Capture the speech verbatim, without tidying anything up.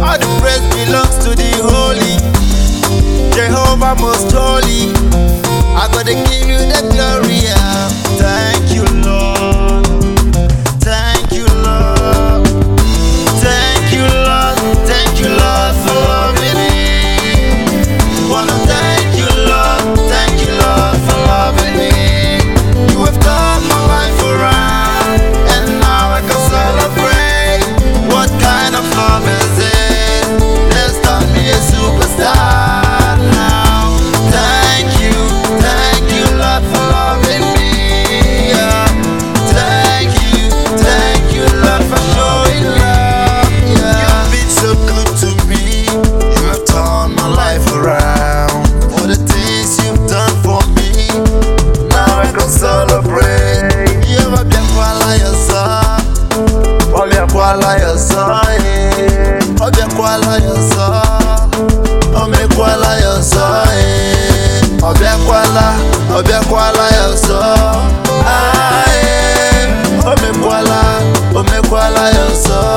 All the praise belongs to the holy Jehovah most holy. I gotta give you the glory. Yeah. Thank you, Lord. Thank you, Lord. Thank you, Lord. Thank you, Lord, for loving me. Wanna thank you, Lord. Thank you, Lord, for loving me. You have turned my life around, and now I can celebrate. What kind of love is it? Let's turn me a superstar now. Thank you, thank you, Lord, for loving me. Yeah. Thank you, thank you, Lord, for showing love. Yeah. You've been so good to me. You have turned my life around. For the things you've done for me, now I can celebrate. You ever been kwala yourself? Obia kwala yourself. Obia kwala yourself. Ome kwala yourself. Obia kwala, obia kwala yourself. Ah, eh. Ome kwala, ome kwala yourself.